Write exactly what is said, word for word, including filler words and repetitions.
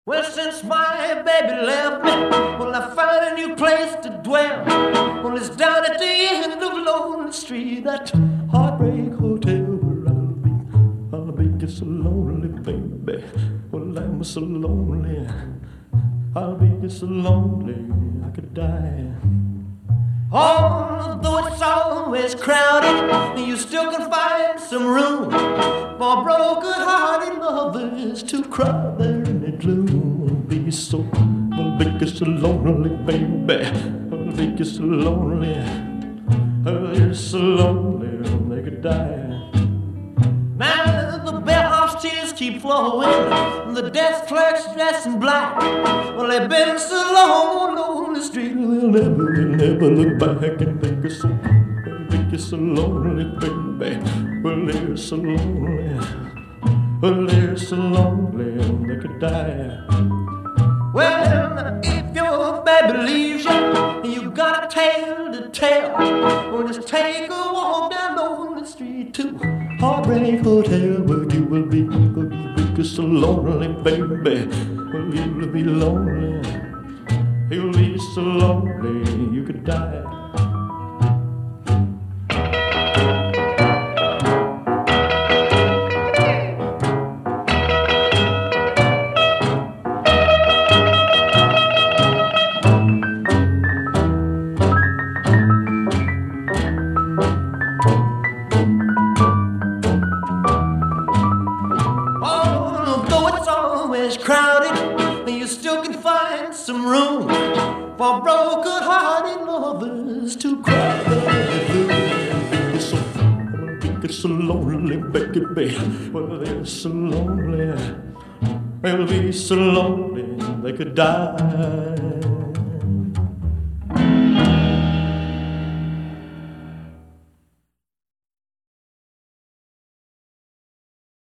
Well, since my baby left me, well, I found a new place to dwell. Well, it's down at the end of Lonely Street, that Heartbreak Hotel where I'll be. I'll be just so lonely, baby. Well, I'm so lonely. I'll be just so lonely I could die. Although it's always crowded, you still can find some room for broken-hearted lovers to cry there in the gloom. I'll be so, I'll be just so lonely, baby. I'll be just so lonely. I'll be just so lonely they could die. Now the bellhop's tears keep flowing, the desk clerk's dressed in black. Well, they've been so long on the street, they'll never, they'll never look back and think it's so, think it's so lonely, baby. Well, they're so lonely, well, they're so lonely they could die. Well, if your baby leaves you, you got a tale to tell. Well, just take a walk down on the street to Heartbreak Hotel, where you will be, will be just so lonely, baby. Well, you'll be lonely, you'll be so lonely you could die. Crowded, you still can find some room for broken-hearted lovers to cry. They're so, they're so lonely, baby. Well, they're so lonely. They'll be so lonely they could die.